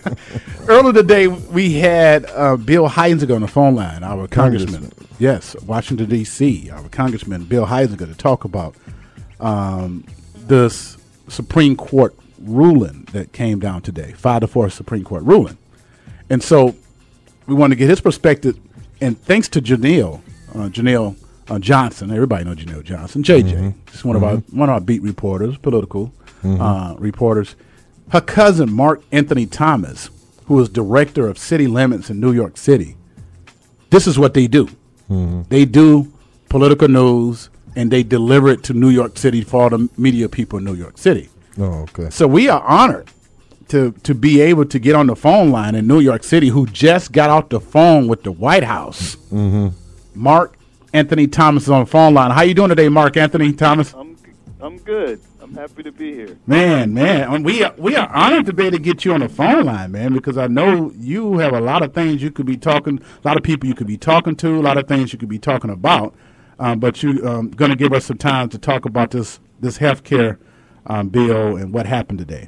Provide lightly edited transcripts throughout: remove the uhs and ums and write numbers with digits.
Earlier today, we had Bill Heisinger on the phone line, our congressman. Yes, Washington, D.C., our congressman, Bill Heisinger, to talk about this Supreme Court ruling that came down today, 5-4 Supreme Court ruling. And so we want to get his perspective. And thanks to Janelle Johnson, everybody knows Janelle Johnson, JJ. She's one of our beat reporters, political reporters. Her cousin, Mark Anthony Thomas, who is director of city limits in New York City. This is what they do. They do political news, and they deliver it to New York City for all the media people in New York City. Oh, okay. So we are honored to be able to get on the phone line in New York City, who just got off the phone with the White House. Mark Anthony Thomas is on the phone line. How you doing today, Mark Anthony Thomas? I'm good. I'm happy to be here. Man, we are honored to be able to get you on the phone line, man, because I know you have a lot of things you could be talking, a lot of people you could be talking to, a lot of things you could be talking about. But you're going to give us some time to talk about this health care bill and what happened today.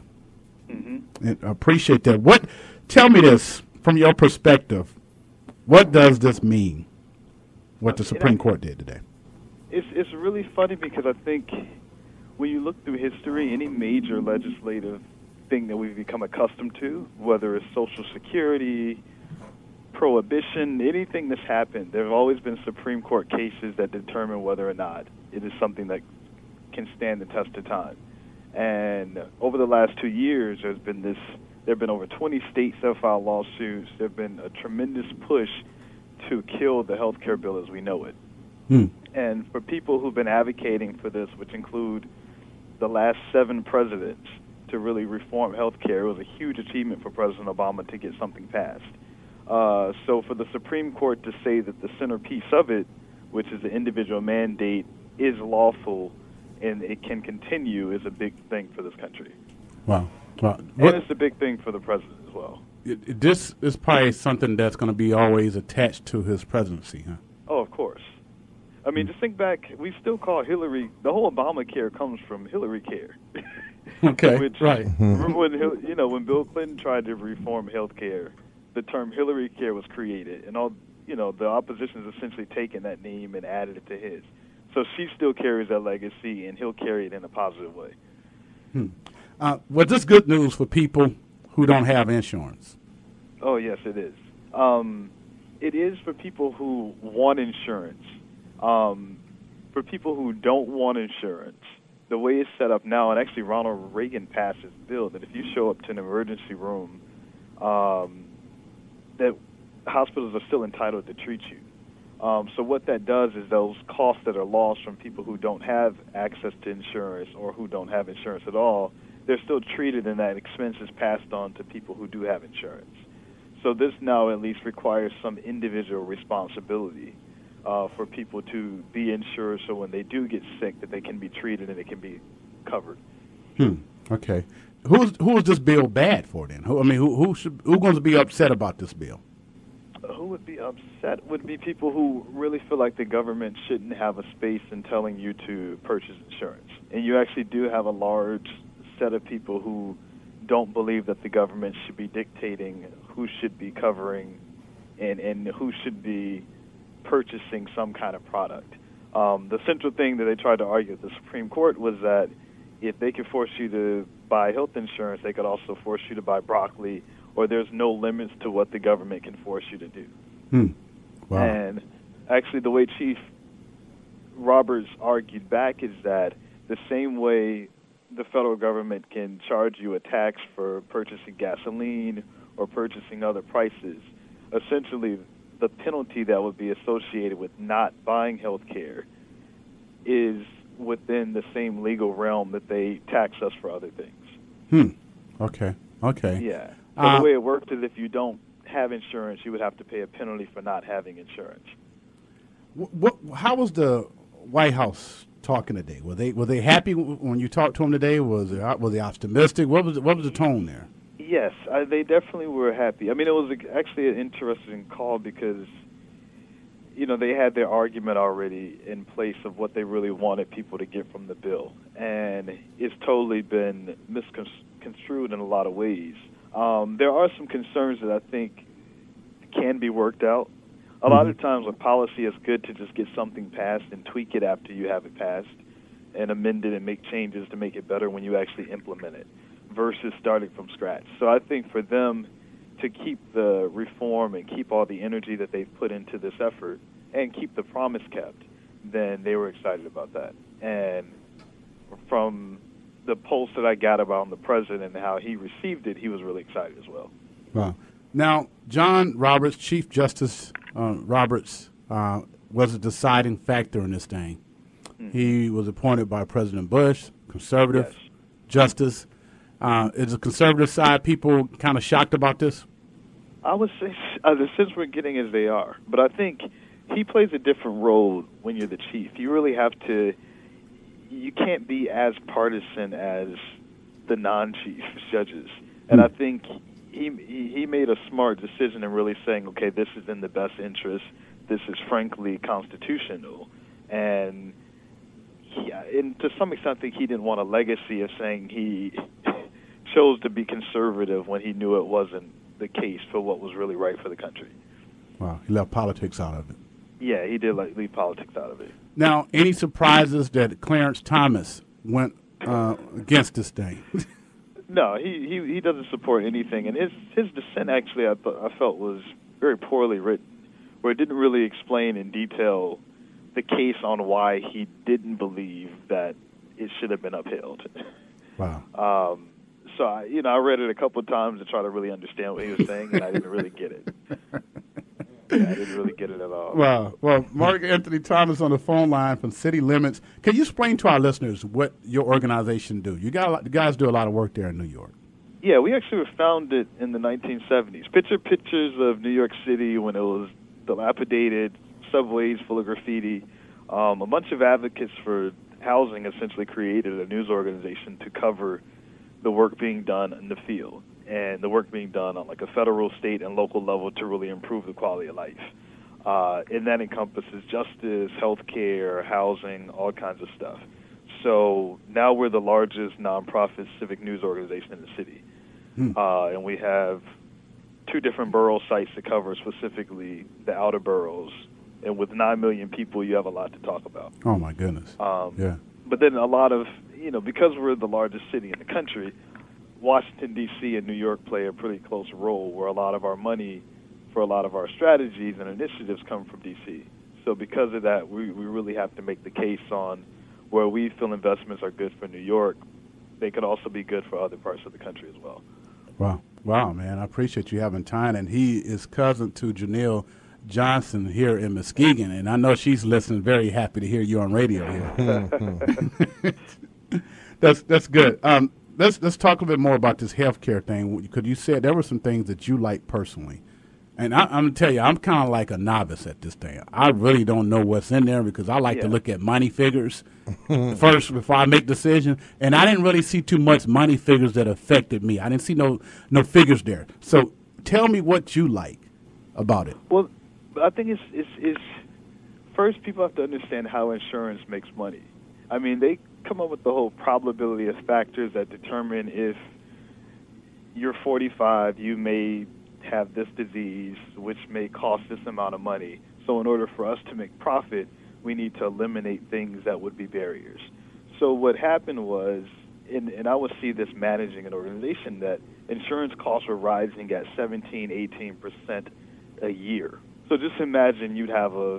And I appreciate that. Tell me this from your perspective. What does this mean? What the Supreme Court did today? It's really funny because I think when you look through history, any major legislative thing that we've become accustomed to, whether it's Social Security, prohibition, anything that's happened, there have always been Supreme Court cases that determine whether or not it is something that can stand the test of time. And over the last 2 years, there have been over 20 states that have filed lawsuits. There have been a tremendous push to kill the health care bill as we know it. And for people who've been advocating for this, which include the last 7 presidents, to really reform health care, it was a huge achievement for President Obama to get something passed. So for the Supreme Court to say that the centerpiece of it, which is the individual mandate, is lawful and it can continue, is a big thing for this country. Wow. And it's a big thing for the president as well. This is probably something that's going to be always attached to his presidency, huh? Oh, of course. I mean, just think back, we still call Hillary, the whole Obamacare comes from Hillary Care. Okay, which, right. Remember when Bill Clinton tried to reform health care, the term Hillary Care was created, and all the opposition has essentially taken that name and added it to his. So she still carries that legacy, and he'll carry it in a positive way. Was this good news for people who don't have insurance? Oh, yes, it is. It is for people who want insurance. For people who don't want insurance, the way it's set up now, and actually Ronald Reagan passed this bill that if you show up to an emergency room, that hospitals are still entitled to treat you. So what that does is those costs that are lost from people who don't have access to insurance or who don't have insurance at all, they're still treated, and that expense is passed on to people who do have insurance. So this now at least requires some individual responsibility for people to be insured, so when they do get sick, that they can be treated and it can be covered. Okay. Who is this bill bad for then? Who's going to be upset about this bill? Who would be upset would be people who really feel like the government shouldn't have a space in telling you to purchase insurance. And you actually do have a large set of people who don't believe that the government should be dictating who should be covering and who should be purchasing some kind of product. The central thing that they tried to argue at the Supreme Court was that if they could force you to buy health insurance, they could also force you to buy broccoli, or there's no limits to what the government can force you to do. Wow. And actually the way Chief Roberts argued back is that the same way the federal government can charge you a tax for purchasing gasoline or purchasing other prices, essentially the penalty that would be associated with not buying health care is within the same legal realm that they tax us for other things. Okay. Yeah. So the way it works is if you don't have insurance, you would have to pay a penalty for not having insurance. How was the White House talking today? Were they happy when you talked to them today? Was they optimistic? What was the tone there? Yes, they definitely were happy. I mean, it was actually an interesting call because, they had their argument already in place of what they really wanted people to get from the bill. And it's totally been misconstrued in a lot of ways. There are some concerns that I think can be worked out. A lot of times with policy, it's good to just get something passed and tweak it after you have it passed and amend it and make changes to make it better when you actually implement it versus starting from scratch. So I think for them to keep the reform and keep all the energy that they've put into this effort and keep the promise kept, then they were excited about that. And from the pulse that I got about the president and how he received it, he was really excited as well. Wow. Now, John Roberts, Chief Justice Roberts, was a deciding factor in this thing. He was appointed by President Bush, conservative justice. Is the conservative side people kind of shocked about this? I would say the sense we're getting as they are. But I think he plays a different role when you're the chief. You really have to – you can't be as partisan as the non-chief judges. And I think he made a smart decision in really saying, okay, this is in the best interest. This is frankly constitutional. And to some extent, I think he didn't want a legacy of saying he chose to be conservative when he knew it wasn't the case for what was really right for the country. Wow, he left politics out of it. Yeah, he did leave politics out of it. Now, any surprises that Clarence Thomas went against this thing? No, he doesn't support anything, and his dissent actually I felt was very poorly written, where it didn't really explain in detail the case on why he didn't believe that it should have been upheld. Wow. So I read it a couple of times to try to really understand what he was saying, and I didn't really get it. I didn't really get it at all. Wow. Well, Mark Anthony Thomas on the phone line from City Limits. Can you explain to our listeners what your organization do? You guys do a lot of work there in New York. Yeah, we actually were founded in the 1970s. Pictures of New York City when it was dilapidated, subways full of graffiti. A bunch of advocates for housing essentially created a news organization to cover the work being done in the field and the work being done on like a federal, state, and local level to really improve the quality of life. And that encompasses justice, healthcare, housing, all kinds of stuff. So now we're the largest nonprofit civic news organization in the city. And we have 2 different borough sites to cover specifically the outer boroughs. And with 9 million people, you have a lot to talk about. Oh, my goodness. Yeah. But then a lot of, because we're the largest city in the country, Washington, D.C. and New York play a pretty close role where a lot of our money for a lot of our strategies and initiatives come from D.C. So because of that, we really have to make the case on where we feel investments are good for New York. They could also be good for other parts of the country as well. Wow, man. I appreciate you having time. And he is cousin to Janelle Johnson here in Muskegon, and I know she's listening, very happy to hear you on radio here. That's good. Let's talk a bit more about this healthcare thing, because you said there were some things that you like personally. And I'm going to tell you, I'm kind of like a novice at this thing. I really don't know what's in there because I like to look at money figures first before I make decisions. And I didn't really see too much money figures that affected me. I didn't see no figures there. So tell me what you like about it. Well, I think it's first people have to understand how insurance makes money. I mean, they come up with the whole probability of factors that determine if you're 45, you may have this disease, which may cost this amount of money. So in order for us to make profit, we need to eliminate things that would be barriers. So what happened was, and I would see this managing an organization, that insurance costs were rising at 17, 18% a year. So just imagine you'd have a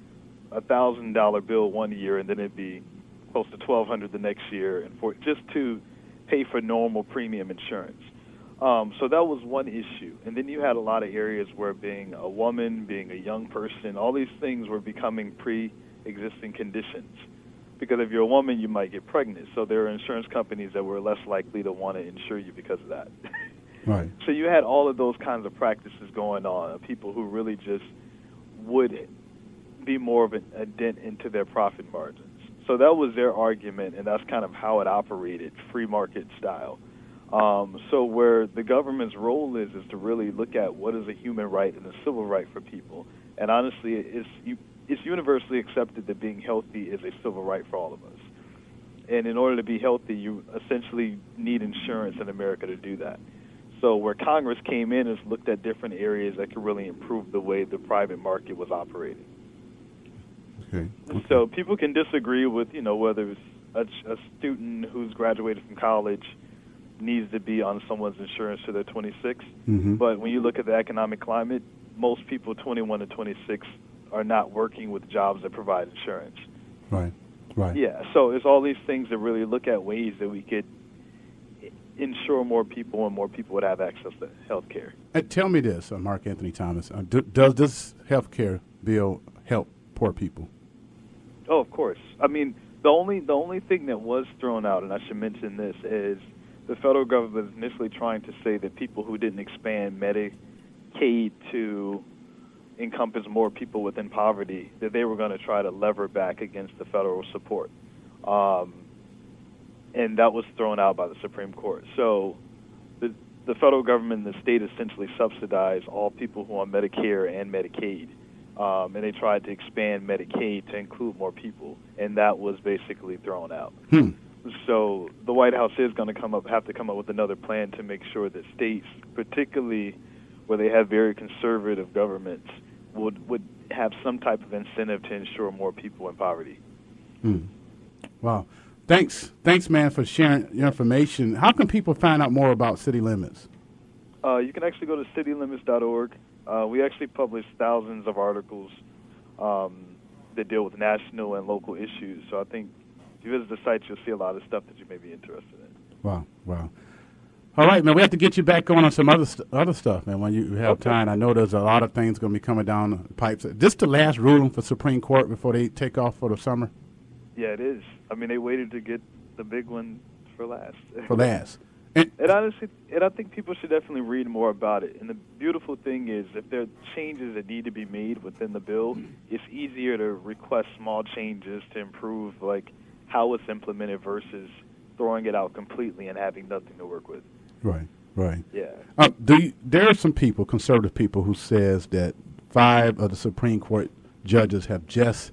$1,000 bill one year, and then it'd be close to $1,200 the next year, and for just to pay for normal premium insurance. So that was one issue. And then you had a lot of areas where being a woman, being a young person, all these things were becoming pre-existing conditions. Because if you're a woman, you might get pregnant. So there are insurance companies that were less likely to want to insure you because of that. Right. So you had all of those kinds of practices going on, people who really just would be more of a dent into their profit margins. So that was their argument, and that's kind of how it operated, free market style. So where the government's role is to really look at what is a human right and a civil right for people. And honestly, it's universally accepted that being healthy is a civil right for all of us. And in order to be healthy, you essentially need insurance in America to do that. So where Congress came in is looked at different areas that could really improve the way the private market was operating. Okay. So people can disagree with, whether it's a student who's graduated from college needs to be on someone's insurance till they're 26. Mm-hmm. But when you look at the economic climate, most people 21 to 26 are not working with jobs that provide insurance. Right. Yeah, so it's all these things that really look at ways that we could insure more people and more people would have access to health care. Tell me this, Mark Anthony Thomas. Does this health care bill help poor people? Oh, of course. I mean, the only thing that was thrown out, and I should mention this, is the federal government was initially trying to say that people who didn't expand Medicaid to encompass more people within poverty, that they were going to try to lever back against the federal support. And that was thrown out by the Supreme Court. So the federal government and the state essentially subsidize all people who are on Medicare and Medicaid. And they tried to expand Medicaid to include more people, and that was basically thrown out. So the White House is going to have to come up with another plan to make sure that states, particularly where they have very conservative governments, would have some type of incentive to ensure more people in poverty. Wow. Thanks, man, for sharing your information. How can people find out more about City Limits? You can actually go to citylimits.org. We actually publish thousands of articles that deal with national and local issues. So I think if you visit the site, you'll see a lot of stuff that you may be interested in. Wow. All right, man, we have to get you back on some other stuff, man, when you have time. I know there's a lot of things going to be coming down the pipes. This the last ruling for Supreme Court before they take off for the summer? Yeah, it is. I mean, they waited to get the big one for last. And honestly, I think people should definitely read more about it. And the beautiful thing is, if there are changes that need to be made within the bill, it's easier to request small changes to improve, like, how it's implemented versus throwing it out completely and having nothing to work with. Right. Yeah. There are some people, conservative people, who says that 5 of the Supreme Court judges have just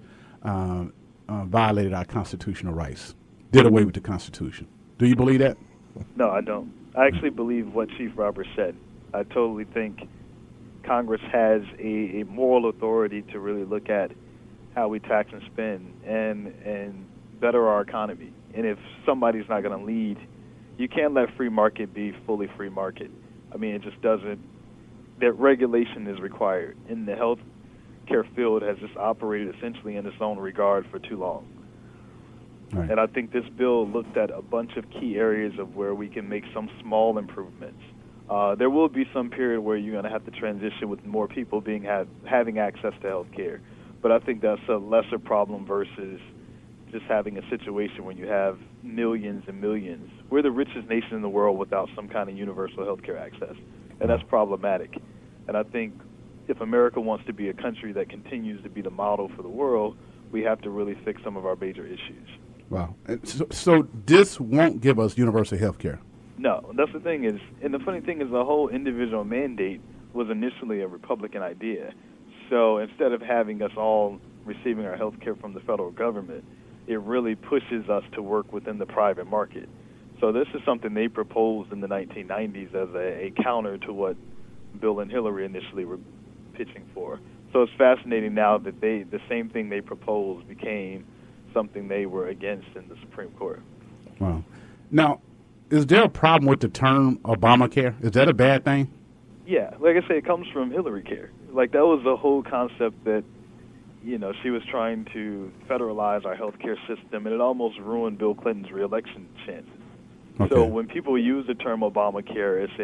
violated our constitutional rights, did away with the Constitution. Do you believe that? No, I don't. I actually believe what Chief Roberts said. I totally think Congress has a moral authority to really look at how we tax and spend and better our economy. And if somebody's not going to lead, you can't let free market be fully free market. I mean, it just doesn't. That regulation is required. And the health care field has just operated essentially in its own regard for too long. Right. And I think this bill looked at a bunch of key areas of where we can make some small improvements. There will be some period where you're going to have to transition with more people having access to health care. But I think that's a lesser problem versus just having a situation where you have millions and millions. We're the richest nation in the world without some kind of universal health care access, and that's problematic. And I think if America wants to be a country that continues to be the model for the world, we have to really fix some of our major issues. Wow. So this won't give us universal health care? No, that's the thing is, and the funny thing is the whole individual mandate was initially a Republican idea. So instead of having us all receiving our health care from the federal government, it really pushes us to work within the private market. So this is something they proposed in the 1990s as a counter to what Bill and Hillary initially were pitching for. So it's fascinating now that the same thing they proposed became something they were against in the Supreme Court. Wow. Now, is there a problem with the term Obamacare? Is that a bad thing? Yeah, like I say, it comes from Hillary Care. Like, that was the whole concept that, she was trying to federalize our health care system, and it almost ruined Bill Clinton's reelection chances. Okay. So when people use the term Obamacare, it's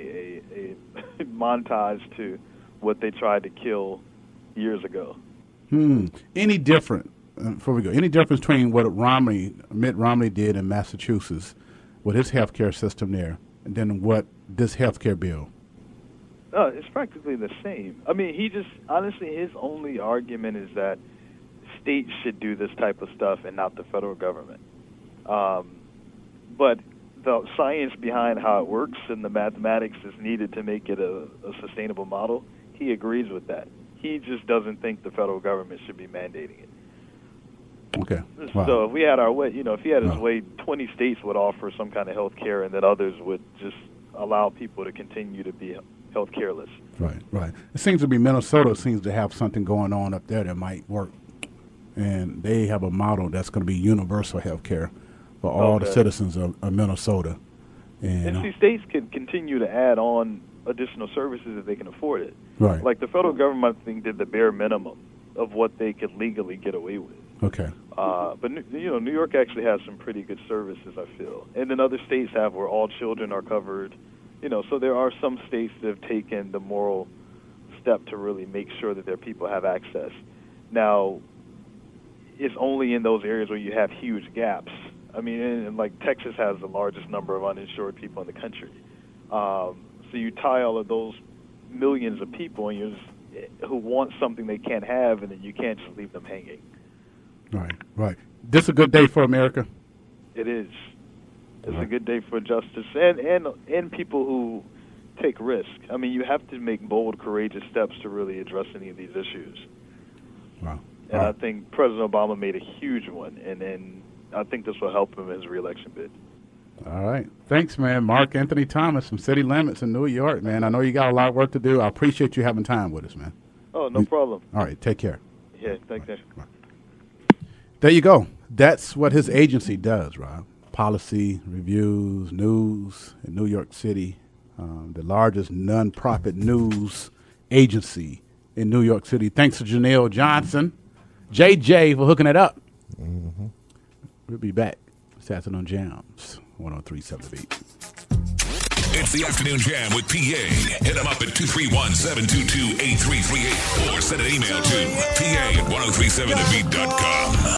a montage to what they tried to kill years ago. Any different, before we go, any difference between what Mitt Romney did in Massachusetts with his health care system there and then what this health care bill? It's practically the same. I mean, honestly, his only argument is that states should do this type of stuff and not the federal government. But the science behind how it works and the mathematics is needed to make it a sustainable model, he agrees with that. He just doesn't think the federal government should be mandating it. Okay. Wow. So if we had our way, if he had his way, 20 states would offer some kind of health care, and then others would just allow people to continue to be health careless. Right, right. It seems to be Minnesota seems to have something going on up there that might work. And they have a model that's going to be universal health care for all the citizens of Minnesota. And see, states can continue to add on additional services if they can afford it. Right. Like the federal government, I think, did the bare minimum of what they could legally get away with. Okay. But New York actually has some pretty good services, I feel. And then other states have where all children are covered. So there are some states that have taken the moral step to really make sure that their people have access. Now, it's only in those areas where you have huge gaps. I mean, and like Texas has the largest number of uninsured people in the country. So you tie all of those millions of people and who want something they can't have, and then you can't just leave them hanging. Right, right. This is a good day for America? It is. It's a good day for justice and people who take risk. I mean, you have to make bold, courageous steps to really address any of these issues. Wow. And I think President Obama made a huge one, and I think this will help him in his reelection bid. All right. Thanks, man. Mark Anthony Thomas from City Limits in New York, man. I know you got a lot of work to do. I appreciate you having time with us, man. Oh, no problem. All right. Take care. Yeah, thanks, Nick. There you go. That's what his agency does, Rob. Policy, reviews, news in New York City, the largest nonprofit news agency in New York City. Thanks to Janelle Johnson, JJ, for hooking it up. Mm-hmm. We'll be back. Saturday on Jams, 103.7 The Beat. It's the Afternoon Jam with PA. Hit them up at 231-722-8338 or send an email to pa@1037thebeat.com.